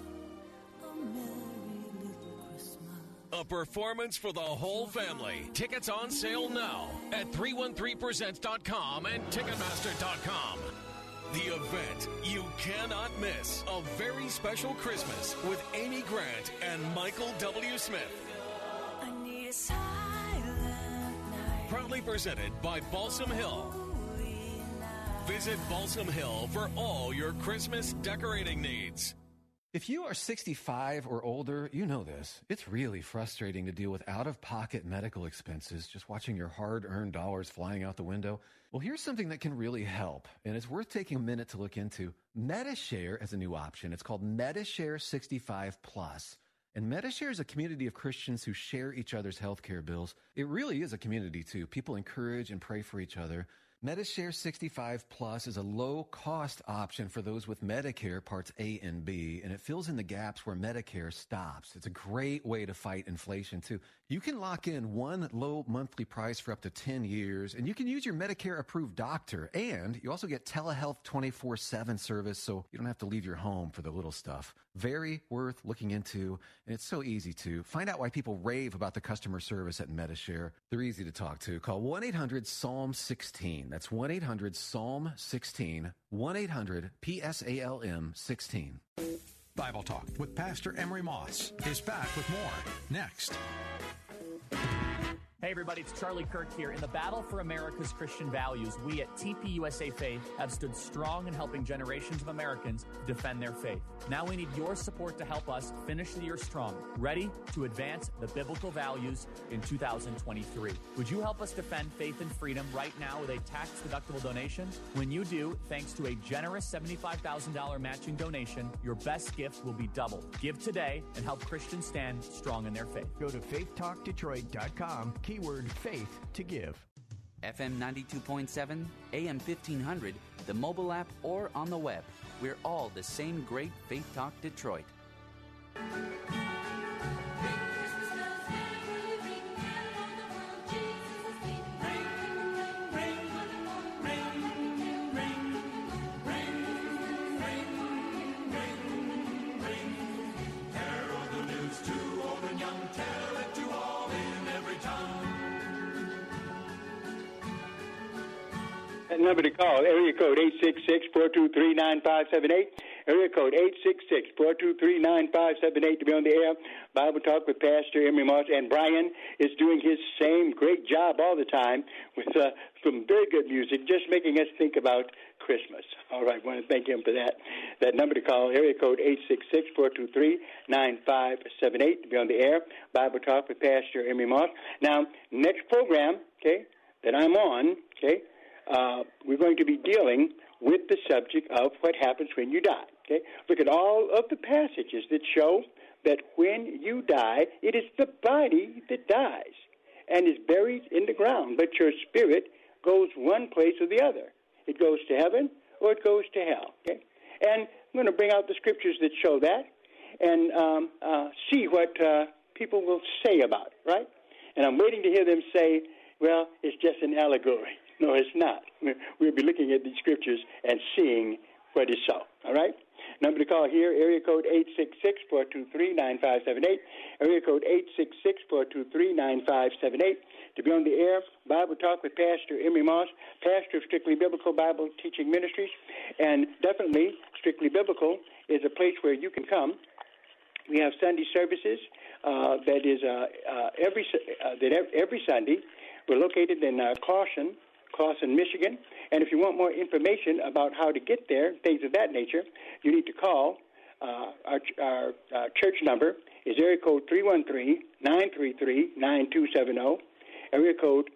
Speaker 18: A performance for the whole family. Tickets on sale now at 313presents.com and Ticketmaster.com. The event you cannot miss. A very special Christmas with Amy Grant and Michael W. Smith.
Speaker 19: I need a silent night.
Speaker 18: Proudly presented by Balsam Hill. Visit Balsam Hill for all your Christmas decorating needs.
Speaker 20: If you are 65 or older, you know this. It's really frustrating to deal with out-of-pocket medical expenses, just watching your hard-earned dollars flying out the window. Well, here's something that can really help, and it's worth taking a minute to look into. Medi-Share is a new option. It's called Medi-Share 65 Plus. And Medi-Share is a community of Christians who share each other's healthcare bills. It really is a community, too. People encourage and pray for each other. Medi-Share 65 Plus is a low-cost option for those with Medicare Parts A and B, and it fills in the gaps where Medicare stops. It's a great way to fight inflation, too. You can lock in one low monthly price for up to 10 years, and you can use your Medicare-approved doctor, and you also get telehealth 24/7 service, so you don't have to leave your home for the little stuff. Very worth looking into, and it's so easy to. Find out why people rave about the customer service at Medi-Share. They're easy to talk to. Call 1-800-PSALM-16. That's 1-800-PSALM-16. 1-800-PSALM-16.
Speaker 12: Bible Talk with Pastor Emery Moss is back with more next.
Speaker 21: Hey everybody, it's Charlie Kirk here. In the battle for America's Christian values, we at TPUSA Faith have stood strong in helping generations of Americans defend their faith. Now we need your support to help us finish the year strong, ready to advance the biblical values in 2023. Would you help us defend faith and freedom right now with a tax-deductible donation? When you do, thanks to a generous $75,000 matching donation, your best gift will be doubled. Give today and help Christians stand strong in their faith.
Speaker 22: Go to faithtalkdetroit.com, keyword faith to give.
Speaker 14: FM 92.7, AM 1500, the mobile app, or on the web. We're all the same great Faith Talk Detroit.
Speaker 8: Number to call, area code 866-423-9578, area code 866-423-9578 to be on the air. Bible Talk with Pastor Emery Moss, and Brian is doing his same great job all the time with some very good music, just making us think about Christmas. All right, I want to thank him for that. That number to call, area code 866-423-9578 to be on the air. Bible Talk with Pastor Emery Moss. Now, next program, okay, that I'm on, okay, we're going to be dealing with the subject of what happens when you die. Okay? Look at all of the passages that show that when you die, it is the body that dies and is buried in the ground, but your spirit goes one place or the other. It goes to heaven or it goes to hell. Okay? And I'm going to bring out the scriptures that show that and see what people will say about it, right? And I'm waiting to hear them say, well, it's just an allegory. No, it's not. We'll be looking at these scriptures and seeing what is so. All right? Number to call here, area code 866-423-9578, area code 866-423-9578. To be on the air, Bible Talk with Pastor Emery Moss, pastor of Strictly Biblical Bible Teaching Ministries. And definitely, Strictly Biblical is a place where you can come. We have Sunday services that is every Sunday. We're located in Clawson, Michigan. And if you want more information about how to get there, things of that nature, you need to call. Our church number is area code 313-933-9270, area code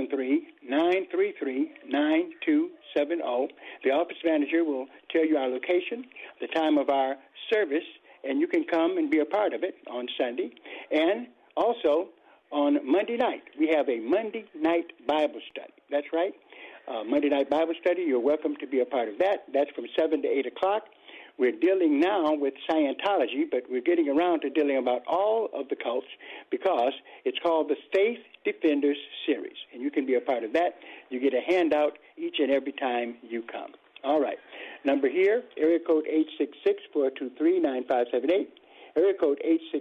Speaker 8: 313-933-9270. The office manager will tell you our location, the time of our service, and you can come and be a part of it on Sunday. And also, on Monday night, we have a Monday night Bible study. That's right. Monday night Bible study. You're welcome to be a part of that. That's from 7 to 8 o'clock. We're dealing now with Scientology, but we're getting around to dealing about all of the cults because it's called the Faith Defenders Series, and you can be a part of that. You get a handout each and every time you come. All right. Number here, area code 866-423-9578. Area code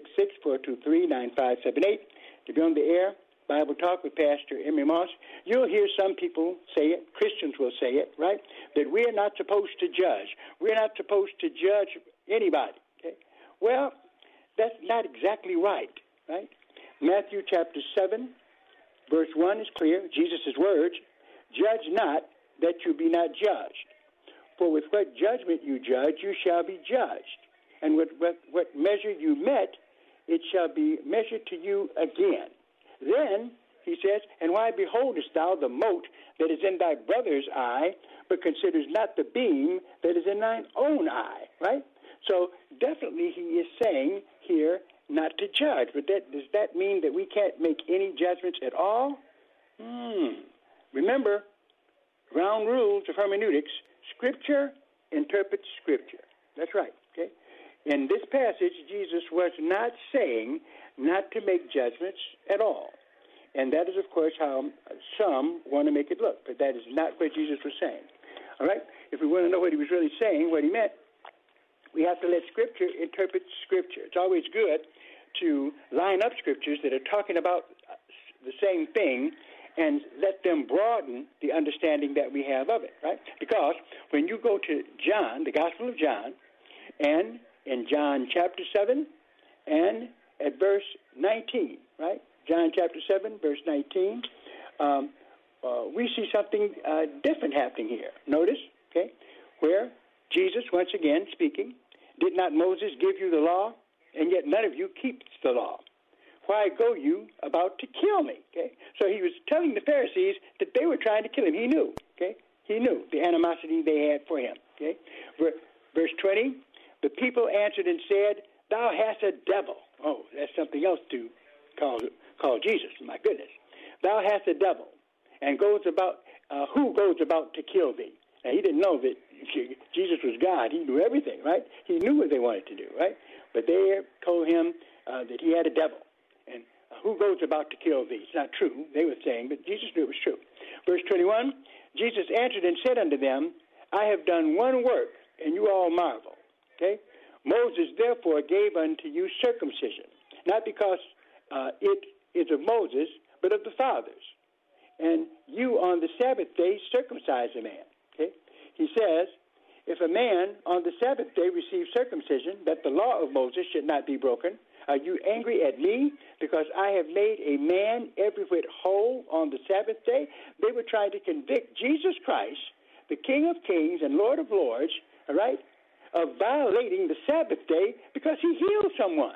Speaker 8: 866-423-9578. To be on the air, Bible Talk with Pastor Emery Moss. You'll hear some people say it, Christians will say it, right, that we're not supposed to judge. We're not supposed to judge anybody. Okay? Well, that's not exactly right? Matthew chapter 7, verse 1 is clear, Jesus' words, judge not that you be not judged. For with what judgment you judge, you shall be judged. And with what measure you met, it shall be measured to you again. Then, he says, and why beholdest thou the mote that is in thy brother's eye, but considers not the beam that is in thine own eye, right? So definitely he is saying here not to judge. But does that mean that we can't make any judgments at all? Remember, ground rules of hermeneutics, Scripture interprets Scripture. That's right, okay? In this passage, Jesus was not saying not to make judgments at all. And that is, of course, how some want to make it look. But that is not what Jesus was saying. All right? If we want to know what he was really saying, what he meant, we have to let Scripture interpret Scripture. It's always good to line up Scriptures that are talking about the same thing and let them broaden the understanding that we have of it, right? Because when you go to John, the Gospel of John, and in John chapter 7 and at verse 19, right? John chapter 7, verse 19, we see something different happening here. Notice, okay, where Jesus, once again speaking, did not Moses give you the law, and yet none of you keeps the law? Why go you about to kill me? Okay, so he was telling the Pharisees that they were trying to kill him. He knew, okay, he knew the animosity they had for him. Okay, verse 20, the people answered and said, "Thou hast a devil." Oh, that's something else to call Jesus. My goodness, thou hast a devil, and goes about. Who goes about to kill thee? Now he didn't know that Jesus was God. He knew everything, right? He knew what they wanted to do, right? But they told him that he had a devil. And who goes about to kill thee? It's not true, they were saying, but Jesus knew it was true. Verse 21, Jesus answered and said unto them, I have done one work, and you all marvel. Okay? Moses therefore gave unto you circumcision, not because it is of Moses, but of the fathers. And you on the Sabbath day circumcise a man. Okay? He says, if a man on the Sabbath day receives circumcision, that the law of Moses should not be broken, are you angry at me because I have made a man every whit whole on the Sabbath day? They were trying to convict Jesus Christ, the King of Kings and Lord of Lords, all right, of violating the Sabbath day because he healed someone.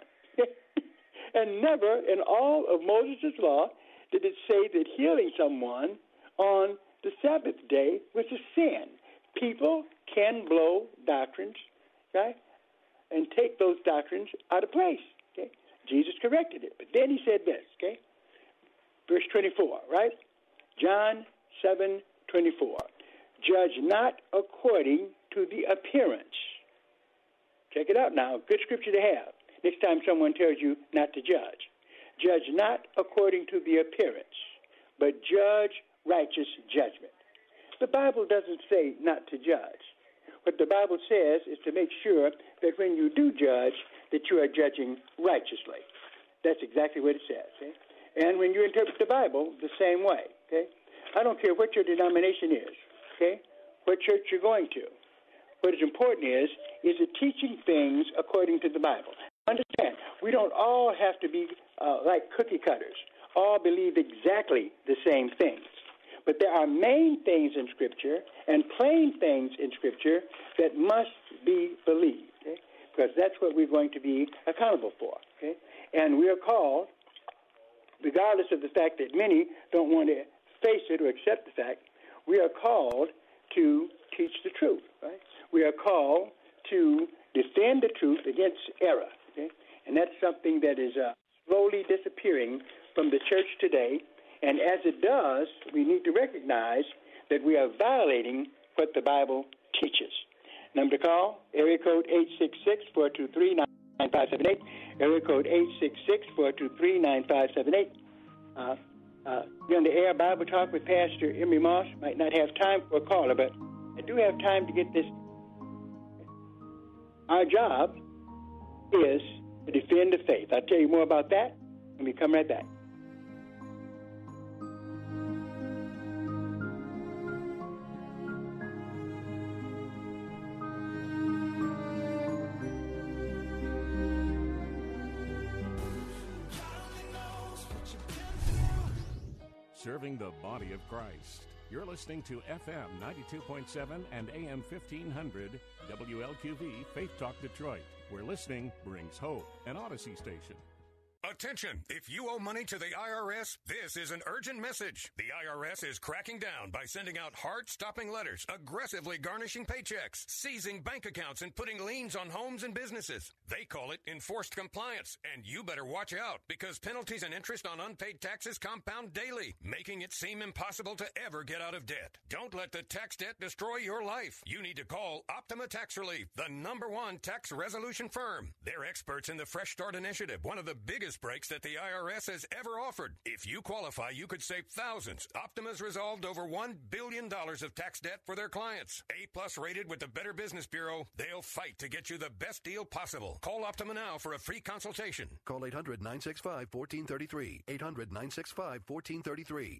Speaker 8: And never in all of Moses' law did it say that healing someone on the Sabbath day was a sin. People can blow doctrines, right, and take those doctrines out of place. Okay? Jesus corrected it. But then he said this, okay? Verse 24, right? John 7:24. Judge not according to the appearance. Check it out now. Good scripture to have. Next time someone tells you not to judge. Judge not according to the appearance, but judge righteous judgment. The Bible doesn't say not to judge. What the Bible says is to make sure that when you do judge, that you are judging righteously. That's exactly what it says. Okay? And when you interpret the Bible, the same way. Okay? I don't care what your denomination is, okay, what church you're going to. What is important is it teaching things according to the Bible. Understand, we don't all have to be like cookie cutters, all believe exactly the same things. But there are main things in Scripture and plain things in Scripture that must be believed, okay? Because that's what we're going to be accountable for. Okay? And we are called, regardless of the fact that many don't want to face it or accept the fact, we are called to teach the truth. Right? We are called to defend the truth against error. Okay? And that's something that is slowly disappearing from the church today. And as it does, we need to recognize that we are violating what the Bible teaches. Number to call, area code 866-423-9578, area code 866-423-9578. You're on the air, Bible Talk with Pastor Emery Moss. Might not have time for a caller, but I do have time to get this. Our job is to defend the faith. I'll tell you more about that when we come right back.
Speaker 2: Serving the body of Christ. You're listening to FM 92.7 and AM 1500 WLQV Faith Talk Detroit, where listening brings hope, an Odyssey station.
Speaker 3: Attention! If you owe money to the IRS, this is an urgent message. The IRS is cracking down by sending out heart-stopping letters, aggressively garnishing paychecks, seizing bank accounts, and putting liens on homes and businesses. They call it enforced compliance, and you better watch out because penalties and interest on unpaid taxes compound daily, making it seem impossible to ever get out of debt. Don't let the tax debt destroy your life. You need to call Optima Tax Relief, the #1 tax resolution firm. They're experts in the Fresh Start Initiative, one of the biggest breaks that the IRS has ever offered. If you qualify, you could save thousands. Optima's resolved over $1 billion of tax debt for their clients. A+ rated with the Better Business Bureau, they'll fight to get you the best deal possible. Call Optima now for a free consultation.
Speaker 23: Call 800-965-1433. 800-965-1433.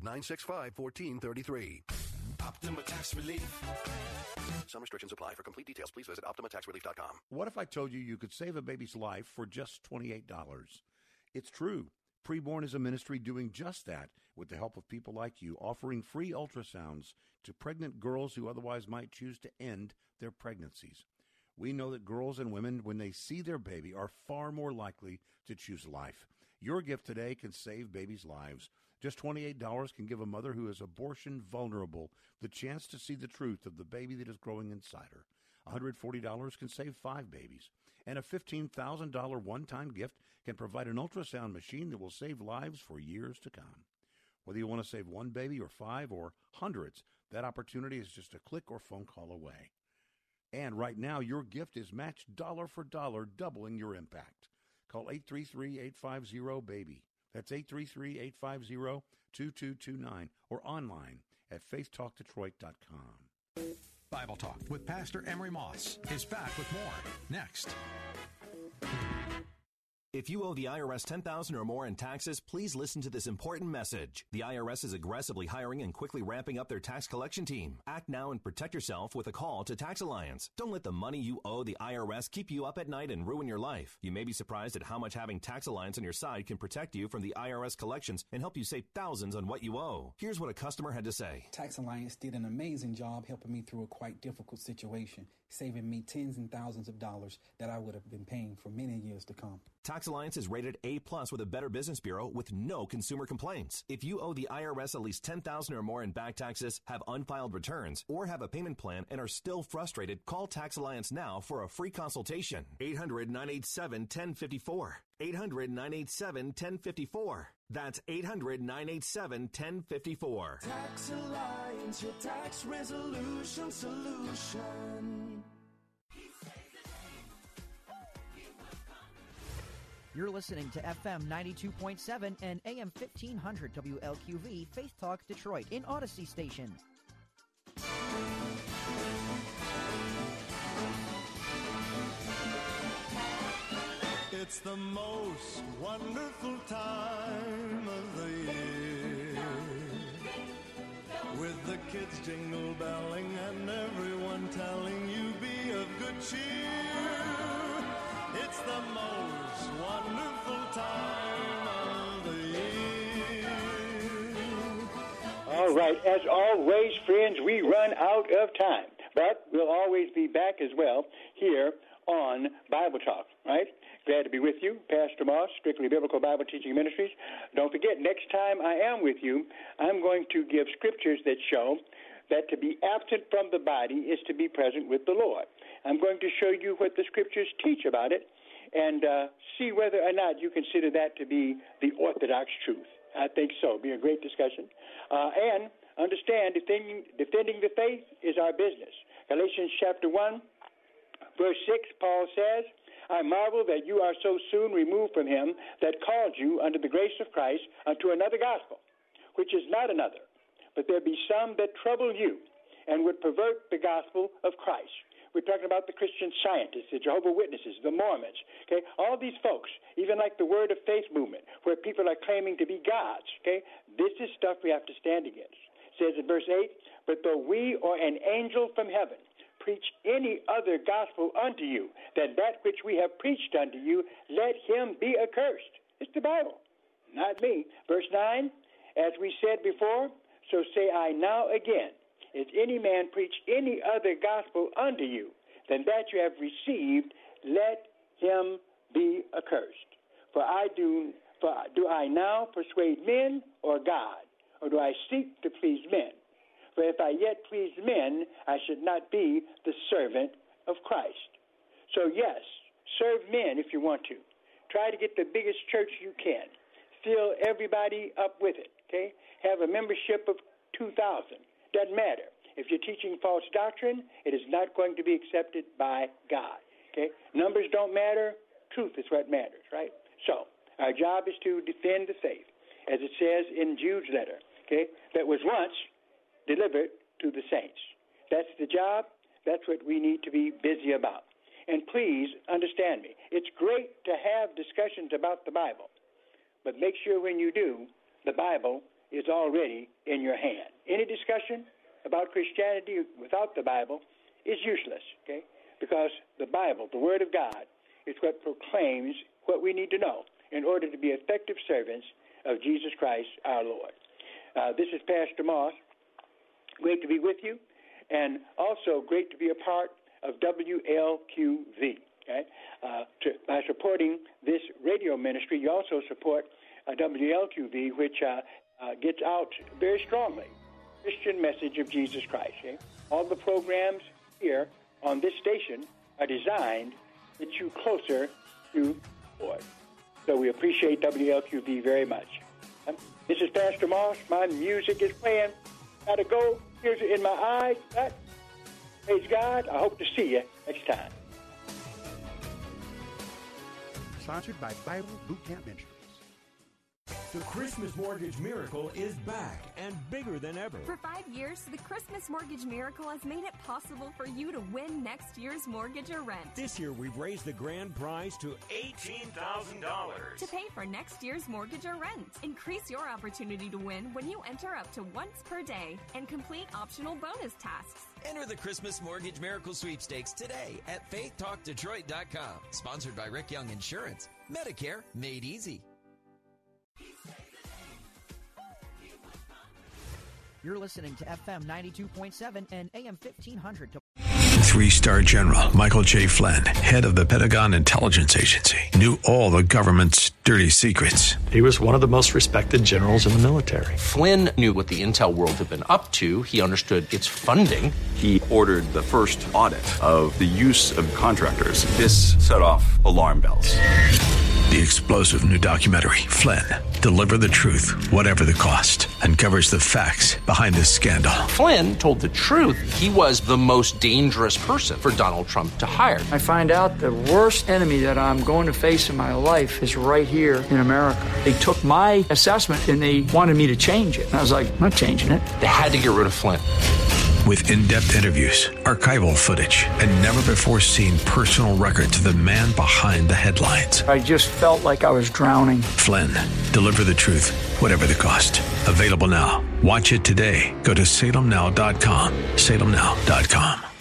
Speaker 23: 800-965-1433.
Speaker 24: Optima Tax Relief.
Speaker 23: Some restrictions apply. For complete details, please visit OptimaTaxRelief.com.
Speaker 9: What if I told you you could save a baby's life for just $28? It's true. Preborn is a ministry doing just that with the help of people like you, offering free ultrasounds to pregnant girls who otherwise might choose to end their pregnancies. We know that girls and women, when they see their baby, are far more likely to choose life. Your gift today can save babies' lives. Just $28 can give a mother who is abortion vulnerable the chance to see the truth of the baby that is growing inside her. $140 can save 5 babies. And a $15,000 one-time gift can provide an ultrasound machine that will save lives for years to come. Whether you want to save 1 baby or 5 or hundreds, that opportunity is just a click or phone call away. And right now, your gift is matched dollar for dollar, doubling your impact. Call 833-850-BABY. That's 833-850-2229 or online at faithtalkdetroit.com.
Speaker 12: Bible Talk with Pastor Emery Moss is back with more next.
Speaker 25: If you owe the IRS $10,000 or more in taxes, please listen to this important message. The IRS is aggressively hiring and quickly ramping up their tax collection team. Act now and protect yourself with a call to Tax Alliance. Don't let the money you owe the IRS keep you up at night and ruin your life. You may be surprised at how much having Tax Alliance on your side can protect you from the IRS collections and help you save thousands on what you owe. Here's what a customer had to say.
Speaker 26: Tax Alliance did an amazing job helping me through a quite difficult situation, saving me tens and thousands of dollars that I would have been paying for many years to come.
Speaker 25: Tax Alliance is rated A+ with a Better Business Bureau with no consumer complaints. If you owe the IRS at least $10,000 or more in back taxes, have unfiled returns, or have a payment plan and are still frustrated, call Tax Alliance now for a free consultation. 800-987-1054. 800-987-1054. That's 800-987-1054.
Speaker 19: Tax Alliance, your tax resolution solution.
Speaker 13: You're listening to FM 92.7 and AM 1500 WLQV Faith Talk Detroit in Odyssey Station.
Speaker 19: It's the most wonderful time of the year, with the kids jingle belling and everyone telling you be of good cheer. It's the most wonderful time of the year.
Speaker 8: All right, as always, friends, we run out of time, but we'll always be back as well here on Bible Talk, right? Glad to be with you, Pastor Moss, Strictly Biblical Bible Teaching Ministries. Don't forget, next time I am with you, I'm going to give scriptures that show that to be absent from the body is to be present with the Lord. I'm going to show you what the scriptures teach about it and see whether or not you consider that to be the orthodox truth. I think so. It'll be a great discussion. And understand defending the faith is our business. Galatians chapter 1, verse 6, Paul says, I marvel that you are so soon removed from him that called you under the grace of Christ unto another gospel, which is not another. But there be some that trouble you and would pervert the gospel of Christ. We're talking about the Christian Scientists, the Jehovah's Witnesses, the Mormons, okay? All these folks, even like the Word of Faith movement, where people are claiming to be gods, okay? This is stuff we have to stand against. It says in verse 8, but though we or an angel from heaven preach any other gospel unto you than that which we have preached unto you, let him be accursed. It's the Bible, not me. Verse 9, as we said before, so say I now again, if any man preach any other gospel unto you than that you have received, let him be accursed. For do I now persuade men or God, or do I seek to please men? For if I yet please men, I should not be the servant of Christ. So yes, serve men if you want to. Try to get the biggest church you can. Fill everybody up with it, okay? Have a membership of 2,000. Doesn't matter. If you're teaching false doctrine, it is not going to be accepted by God, okay? Numbers don't matter. Truth is what matters, right? So our job is to defend the faith, as it says in Jude's letter, okay, that was once delivered to the saints. That's the job. That's what we need to be busy about. And please understand me. It's great to have discussions about the Bible, but make sure when you do, the Bible is already in your hand. Any discussion about Christianity without the Bible is useless, okay? Because the Bible, the Word of God, is what proclaims what we need to know in order to be effective servants of Jesus Christ our Lord. This is Pastor Moss. Great to be with you, and also great to be a part of WLQV. Okay? By supporting this radio ministry, you also support WLQV, which gets out very strongly Christian message of Jesus Christ. Okay? All the programs here on this station are designed to get you closer to the Lord. So we appreciate WLQV very much. This is Pastor Moss. My music is playing. Gotta go. Tears in my eyes. But praise God. I hope to see you next time.
Speaker 1: Sponsored by Bible Boot Camp Ministries.
Speaker 4: The Christmas Mortgage Miracle is back and bigger than ever.
Speaker 5: For 5 years, the Christmas Mortgage Miracle has made it possible for you to win next year's mortgage or rent.
Speaker 4: This year, we've raised the grand prize to $18,000.
Speaker 5: To pay for next year's mortgage or rent. Increase your opportunity to win when you enter up to once per day and complete optional bonus tasks.
Speaker 6: Enter the Christmas Mortgage Miracle Sweepstakes today at faithtalkdetroit.com. Sponsored by Rick Young Insurance. Medicare made easy.
Speaker 13: You're listening to FM 92.7 and AM 1500.
Speaker 7: 3-star General Michael J. Flynn, head of the Pentagon Intelligence Agency, knew all the government's dirty secrets.
Speaker 10: He was one of the most respected generals in the military.
Speaker 27: Flynn knew what the intel world had been up to. He understood its funding.
Speaker 28: He ordered the first audit of the use of contractors. This set off alarm bells.
Speaker 7: The explosive new documentary, Flynn, Deliver the Truth, Whatever the Cost, uncovers the facts behind this scandal.
Speaker 27: Flynn told the truth. He was the most dangerous person for Donald Trump to hire.
Speaker 29: I find out the worst enemy that I'm going to face in my life is right here in America. They took my assessment and they wanted me to change it. And I was like, I'm not changing it.
Speaker 27: They had to get rid of Flynn.
Speaker 7: With in-depth interviews, archival footage, and never-before-seen personal records of the man behind the headlines.
Speaker 29: I just felt like I was drowning.
Speaker 7: Flynn, Deliver the Truth, Whatever the Cost. Available now. Watch it today. Go to salemnow.com. salemnow.com.